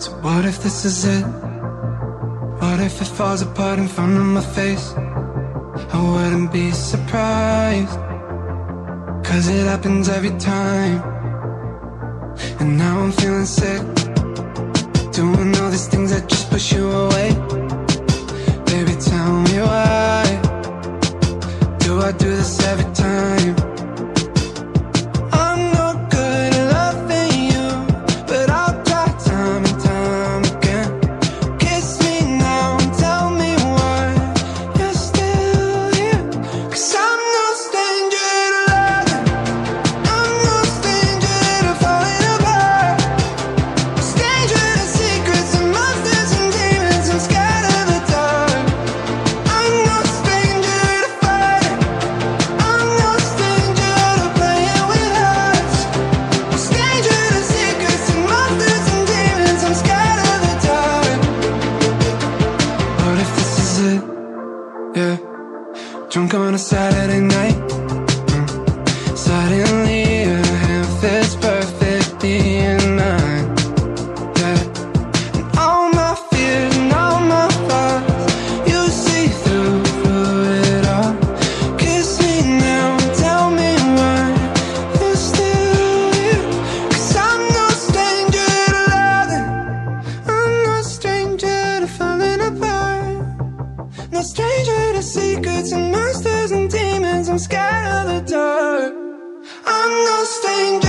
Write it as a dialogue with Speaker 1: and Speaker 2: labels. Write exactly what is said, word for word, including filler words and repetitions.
Speaker 1: So what if this is it? What if it falls apart in front of my face? I wouldn't be surprised, 'cause it happens every time. And now I'm feeling sick, doing all these things that just push you away. Baby, tell me why do I do this every time? I'm no good at loving you, but I'll try time and time again. Kiss me now and tell me why you're still here, 'cause I'm no stranger to loving, I'm no stranger to falling apart, stranger to secrets and monsters and demons. I'm scared of the dark. I'm no stranger to fighting, I'm no stranger to playing with hearts, stranger to secrets and monsters and demons. I'm scared of the dark. What if this is it? Yeah, drunk on a Saturday night, mm. Suddenly your hand fits perfectly in mine. Yeah, and all my fears and all my flaws, you see through, through it all. Kiss me now and tell me why you're still here, 'cause I'm no stranger to loving, I'm no stranger to falling apart, no stranger to secrets and monsters and demons. I'm scared of the dark. I'm no stranger